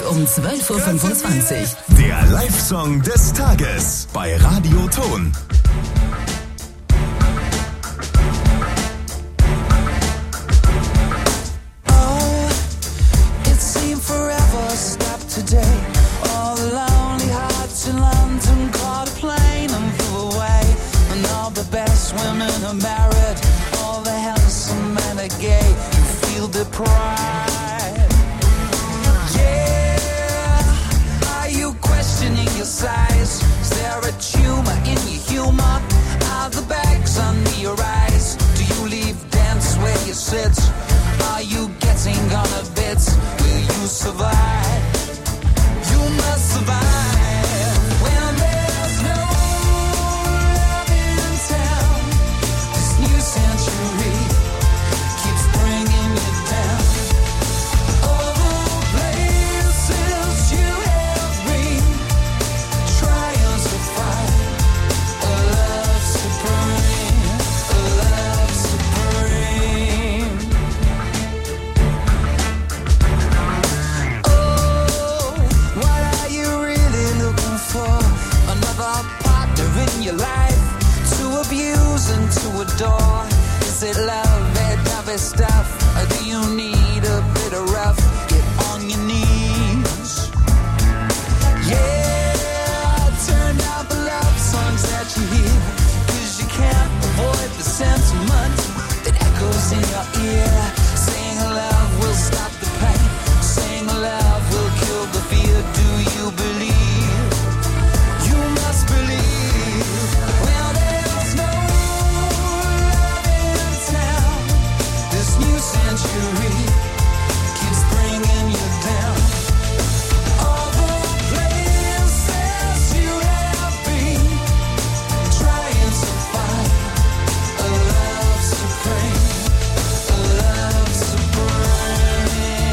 um 12.25 Uhr. Der Live-Song des Tages bei Radio Ton. Oh, it seemed forever stopped today. All the lonely hearts in London caught a plane and flew away. And all the best women are married. All the handsome men are gay. You feel deprived. Yeah, are you questioning your size? Is there a tumor in your humor? Are the bags under your eyes? Do you leave dance where you sit? Are you getting on a bit? Will you survive? You must survive when there's no love in town. This new century keeps bringing you down. All the places you have been, trying to find a love supreme, a love supreme. Oh, what are you really looking for? Another partner in your life to abuse and to adore? Is it love, that dovey stuff? Or do you need a bit of rough? Get on your knees. Yeah, turn down the love songs that you hear, 'cause you can't avoid the sentiment that echoes in your ear. Saying love will stop the pain, saying love will kill the fear. Do you believe? You must believe. Well, there's no love in town. This new century keeps bringing you down. All the places you have been, trying to find a love supreme, a love supreme.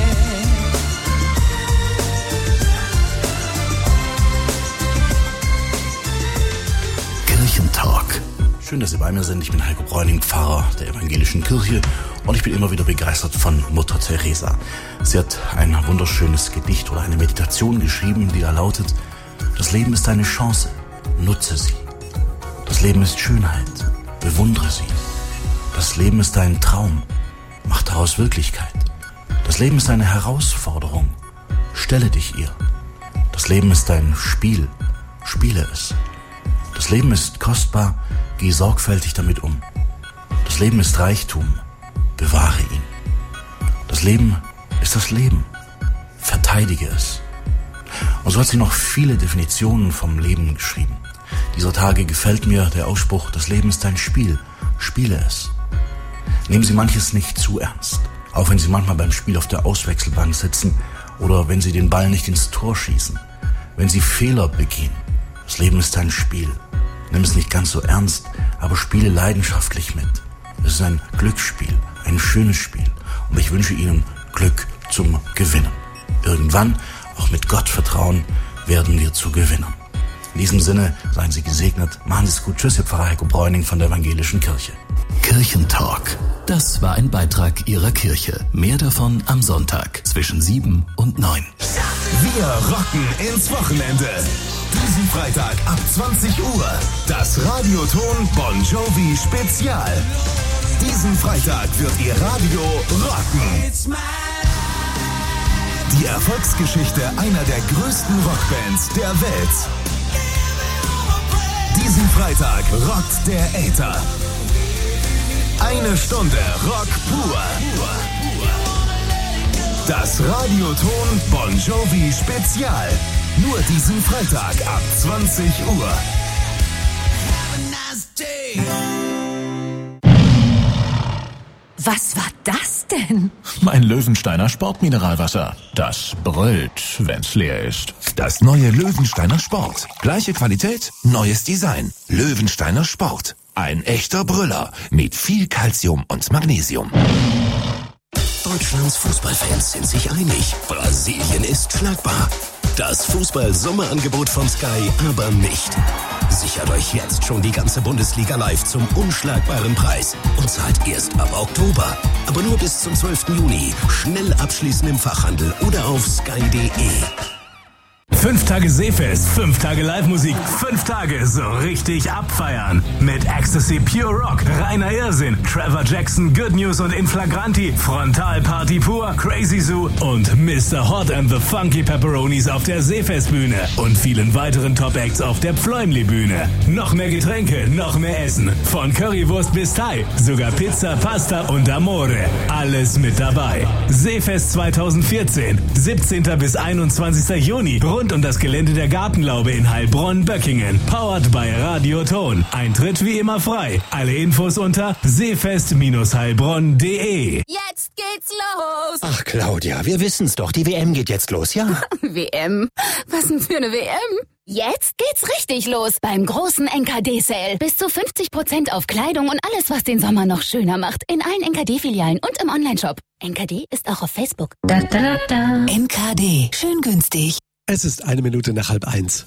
Kirchentalk. Schön, dass Sie bei mir sind. Ich bin Heiko Bräuning, Pfarrer der Evangelischen Kirche, und ich bin immer wieder begeistert von Mutter Teresa. Sie hat ein wunderschönes Gedicht oder eine Meditation geschrieben, die da lautet: Das Leben ist eine Chance, nutze sie. Das Leben ist Schönheit, bewundere sie. Das Leben ist ein Traum, mach daraus Wirklichkeit. Das Leben ist eine Herausforderung, stelle dich ihr. Das Leben ist ein Spiel, spiele es. Das Leben ist kostbar, geh sorgfältig damit um. Das Leben ist Reichtum, bewahre ihn. Das Leben ist das Leben, verteidige es. Und so hat sie noch viele Definitionen vom Leben geschrieben. Dieser Tage gefällt mir der Ausspruch: Das Leben ist ein Spiel, spiele es. Nehmen Sie manches nicht zu ernst, auch wenn Sie manchmal beim Spiel auf der Auswechselbank sitzen oder wenn Sie den Ball nicht ins Tor schießen, wenn Sie Fehler begehen. Das Leben ist ein Spiel. Nimm es nicht ganz so ernst, aber spiele leidenschaftlich mit. Es ist ein Glücksspiel, ein schönes Spiel, und ich wünsche Ihnen Glück zum Gewinnen. Irgendwann, auch mit Gott vertrauen, werden wir zu Gewinnern. In diesem Sinne, seien Sie gesegnet, machen Sie es gut. Tschüss, Ihr Pfarrer Heiko Bräuning von der Evangelischen Kirche. Kirchentalk. Das war ein Beitrag Ihrer Kirche. Mehr davon am Sonntag zwischen 7 und 9. Wir rocken ins Wochenende. Diesen Freitag ab 20 Uhr das Radioton Bon Jovi Spezial. Diesen Freitag wird Ihr Radio rocken. Die Erfolgsgeschichte einer der größten Rockbands der Welt. Diesen Freitag rockt der Äther. 1 Stunde Rock pur. Das Radioton Bon Jovi Spezial. Nur diesen Freitag ab 20 Uhr. Was war das denn? Mein Löwensteiner Sportmineralwasser. Das brüllt, wenn's leer ist. Das neue Löwensteiner Sport. Gleiche Qualität, neues Design. Löwensteiner Sport. Ein echter Brüller mit viel Calcium und Magnesium. Deutschlands Fußballfans sind sich einig. Brasilien ist schlagbar. Das Fußball-Sommerangebot von Sky aber nicht. Sichert euch jetzt schon die ganze Bundesliga live zum unschlagbaren Preis und zahlt erst ab Oktober. Aber nur bis zum 12. Juni. Schnell abschließen im Fachhandel oder auf sky.de. 5 Tage Seefest, 5 Tage Live-Musik, 5 Tage so richtig abfeiern. Mit Ecstasy Pure Rock, reiner Irrsinn, Trevor Jackson, Good News und Inflagranti, Frontal Party pur, Crazy Zoo und Mr. Hot and the Funky Pepperonis auf der Seefestbühne und vielen weiteren Top-Acts auf der Pfläumli-Bühne. Noch mehr Getränke, noch mehr Essen. Von Currywurst bis Thai, sogar Pizza, Pasta und Amore. Alles mit dabei. Seefest 2014, 17. bis 21. Juni. Rund um das Gelände der Gartenlaube in Heilbronn-Böckingen. Powered by Radio Ton. Eintritt wie immer frei. Alle Infos unter seefest-heilbronn.de. Jetzt geht's los! Ach, Claudia, wir wissen's doch. Die WM geht jetzt los, ja? WM? Was denn für eine WM? Jetzt geht's richtig los beim großen NKD-Sale. Bis zu 50% auf Kleidung und alles, was den Sommer noch schöner macht. In allen NKD-Filialen und im Onlineshop. NKD ist auch auf Facebook. NKD. Schön günstig. Es ist 1:01.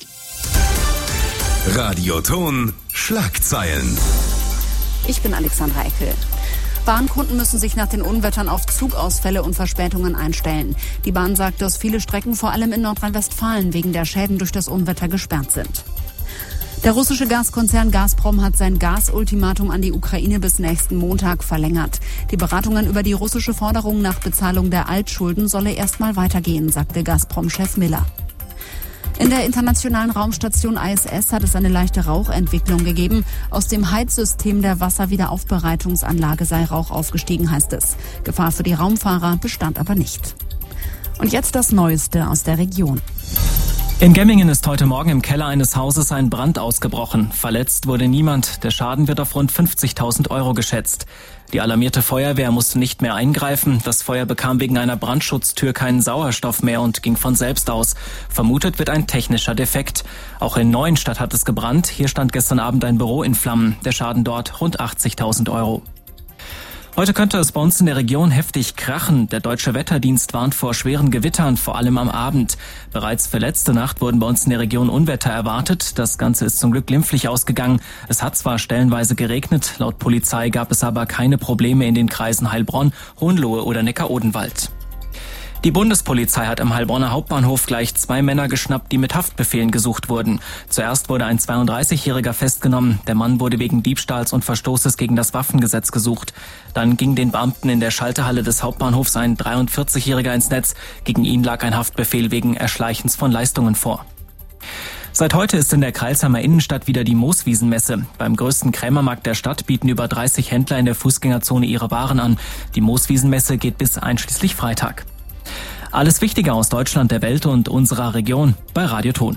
Radioton Schlagzeilen. Ich bin Alexandra Eckel. Bahnkunden müssen sich nach den Unwettern auf Zugausfälle und Verspätungen einstellen. Die Bahn sagt, dass viele Strecken vor allem in Nordrhein-Westfalen wegen der Schäden durch das Unwetter gesperrt sind. Der russische Gaskonzern Gazprom hat sein Gasultimatum an die Ukraine bis nächsten Montag verlängert. Die Beratungen über die russische Forderung nach Bezahlung der Altschulden solle erstmal weitergehen, sagte Gazprom-Chef Miller. In der internationalen Raumstation ISS hat es eine leichte Rauchentwicklung gegeben. Aus dem Heizsystem der Wasserwiederaufbereitungsanlage sei Rauch aufgestiegen, heißt es. Gefahr für die Raumfahrer bestand aber nicht. Und jetzt das Neueste aus der Region. In Gemmingen ist heute Morgen im Keller eines Hauses ein Brand ausgebrochen. Verletzt wurde niemand. Der Schaden wird auf rund 50.000 € geschätzt. Die alarmierte Feuerwehr musste nicht mehr eingreifen. Das Feuer bekam wegen einer Brandschutztür keinen Sauerstoff mehr und ging von selbst aus. Vermutet wird ein technischer Defekt. Auch in Neuenstadt hat es gebrannt. Hier stand gestern Abend ein Büro in Flammen. Der Schaden dort rund 80.000 €. Heute könnte es bei uns in der Region heftig krachen. Der Deutsche Wetterdienst warnt vor schweren Gewittern, vor allem am Abend. Bereits für letzte Nacht wurden bei uns in der Region Unwetter erwartet. Das Ganze ist zum Glück glimpflich ausgegangen. Es hat zwar stellenweise geregnet, laut Polizei gab es aber keine Probleme in den Kreisen Heilbronn, Hohenlohe oder Neckar-Odenwald. Die Bundespolizei hat am Heilbronner Hauptbahnhof gleich 2 Männer geschnappt, die mit Haftbefehlen gesucht wurden. Zuerst wurde ein 32-Jähriger festgenommen. Der Mann wurde wegen Diebstahls und Verstoßes gegen das Waffengesetz gesucht. Dann ging den Beamten in der Schalterhalle des Hauptbahnhofs ein 43-Jähriger ins Netz. Gegen ihn lag ein Haftbefehl wegen Erschleichens von Leistungen vor. Seit heute ist in der Crailsheimer Innenstadt wieder die Mooswiesenmesse. Beim größten Krämermarkt der Stadt bieten über 30 Händler in der Fußgängerzone ihre Waren an. Die Mooswiesenmesse geht bis einschließlich Freitag. Alles Wichtige aus Deutschland, der Welt und unserer Region bei Radio Ton.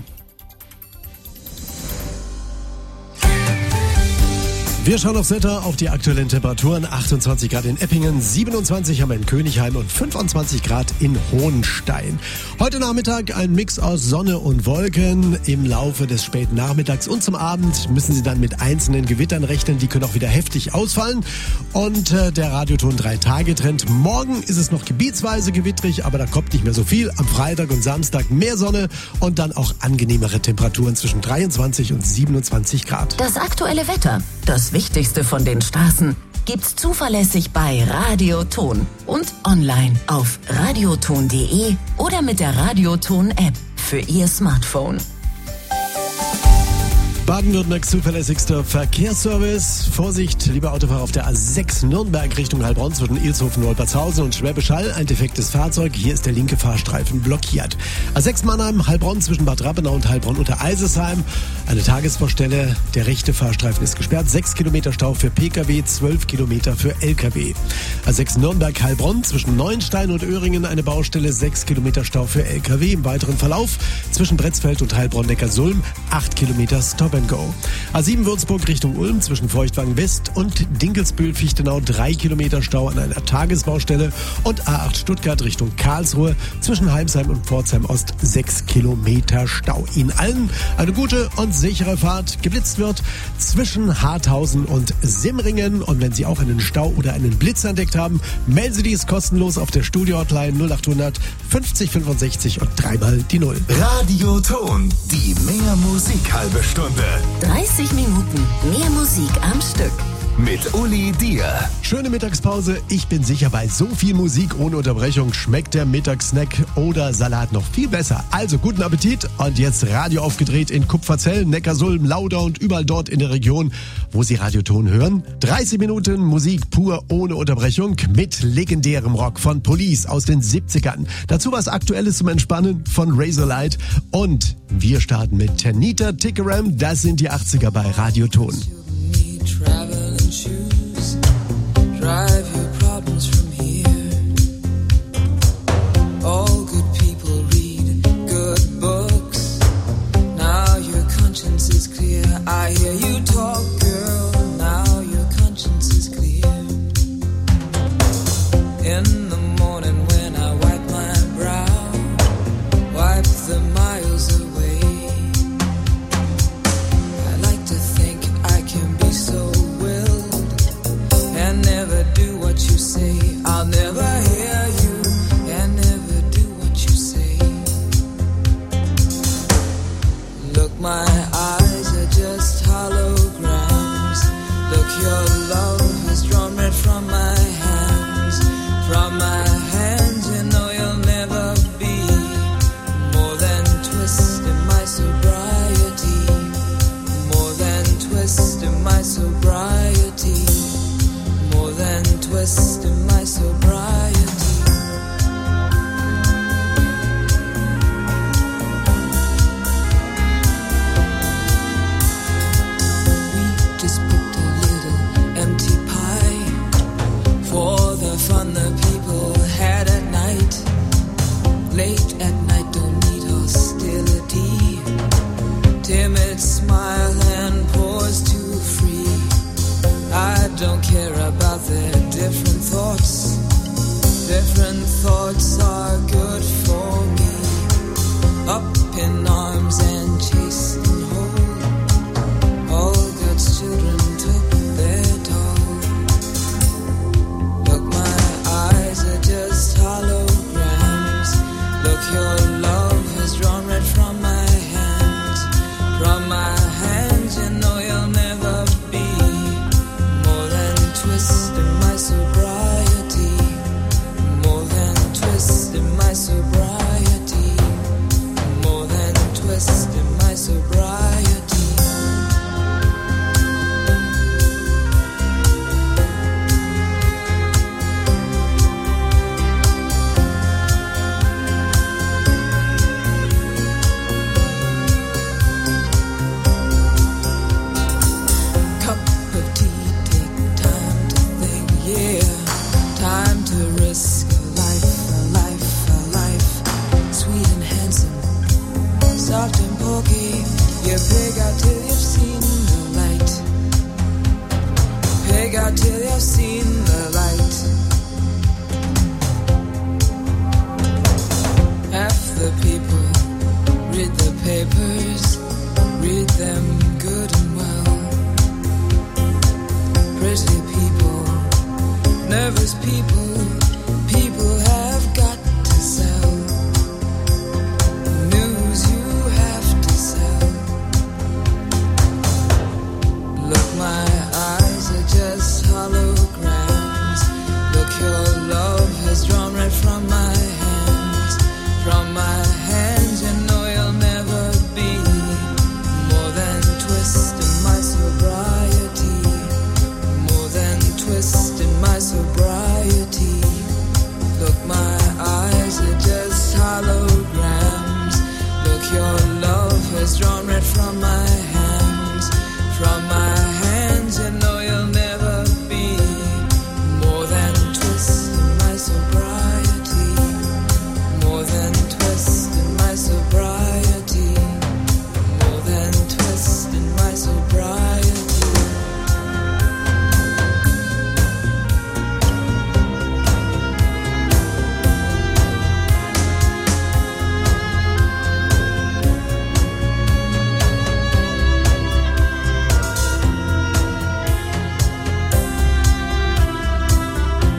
Wir schauen aufs Wetter, auf die aktuellen Temperaturen. 28 Grad in Eppingen, 27 haben wir in Königheim und 25 Grad in Hohenstein. Heute Nachmittag ein Mix aus Sonne und Wolken. Im Laufe des späten Nachmittags und zum Abend müssen Sie dann mit einzelnen Gewittern rechnen. Die können auch wieder heftig ausfallen. Und der Radioton 3-Tage-Trend. Morgen ist es noch gebietsweise gewittrig, aber da kommt nicht mehr so viel. Am Freitag und Samstag mehr Sonne und dann auch angenehmere Temperaturen zwischen 23 und 27 Grad. Das aktuelle Wetter, das Wichtigste von den Straßen, gibt's zuverlässig bei Radio Ton und online auf radioton.de oder mit der Radioton-App für Ihr Smartphone. Baden-Württembergs zuverlässigster Verkehrsservice. Vorsicht, liebe Autofahrer auf der A6 Nürnberg Richtung Heilbronn zwischen Ilshofen, Wolpertshausen und Schwäbisch Hall. Ein defektes Fahrzeug. Hier ist der linke Fahrstreifen blockiert. A6 Mannheim, Heilbronn zwischen Bad Rappenau und Heilbronn unter Eisesheim. Eine Tagesvorstelle. Der rechte Fahrstreifen ist gesperrt. 6 Kilometer Stau für Pkw, 12 Kilometer für Lkw. A6 Nürnberg, Heilbronn zwischen Neuenstein und Öhringen eine Baustelle. 6 Kilometer Stau für Lkw. Im weiteren Verlauf zwischen Bretzfeld und Heilbronn-Neckarsulm 8 Kilometer Stop and Go. A7 Würzburg Richtung Ulm zwischen Feuchtwagen West und Dinkelsbühl-Fichtenau 3 Kilometer Stau an einer Tagesbaustelle und A8 Stuttgart Richtung Karlsruhe zwischen Heimsheim und Pforzheim Ost 6 Kilometer Stau. Ihnen allen eine gute und sichere Fahrt. Geblitzt wird zwischen Harthausen und Simmringen und wenn Sie auch einen Stau oder einen Blitz entdeckt haben, melden Sie dies kostenlos auf der Studio-Hotline 0800 50 65 und dreimal die 0. Radio Ton, die Mehr Musik halbe Stunde. Wochenende. 30 Minuten mehr Musik am Stück. Mit Uli Dier. Schöne Mittagspause. Ich bin sicher, bei so viel Musik ohne Unterbrechung schmeckt der Mittagssnack oder Salat noch viel besser. Also guten Appetit und jetzt Radio aufgedreht in Kupferzell, Neckarsulm, Lauda und überall dort in der Region, wo Sie Radioton hören. 30 Minuten Musik pur ohne Unterbrechung mit legendärem Rock von Police aus den 70ern. Dazu was Aktuelles zum Entspannen von Razorlight und wir starten mit Tanita Tikaram. Das sind die 80er bei Radioton. Traveling shoes, drive your problems from here. All good people read good books. Now your conscience is clear. I hear you talk, girl. Now your conscience is clear. In the morning when I wipe my brow, wipe the miles away. I'll never hear you and never do what you say. Look, my eyes are just holograms. Look, your love has drawn red from my hands. From my hands, you know you'll never be more than twist in my sobriety. More than twist in my sobriety. More than twist in my sobriety. We just picked a little empty pie for the fun the people had at night. Late at night, don't need hostility. Timid smile and pause too free. I don't care about their different thoughts. Different thoughts are good for me. Up in arms and chased and whole. All God's children took their toll. Look, my eyes are just holograms. Look, your love has drawn red from my hands. From my hands, you know you'll never be twist in my sobriety. More than twist in my sobriety. More than twist in my sobriety. Soft and pokey, you pig out till you've seen the light. Pig out till you've seen the light. Half the people read the papers, read them good and well. Pretty people, nervous people, people have got to sell. My eyes are just holograms. Look, your love has drawn red from my hands. From my hands, you know you'll never be more than twist in my sobriety. More than twist in my sobriety. Look, my eyes are just holograms. Look, your love has drawn red from my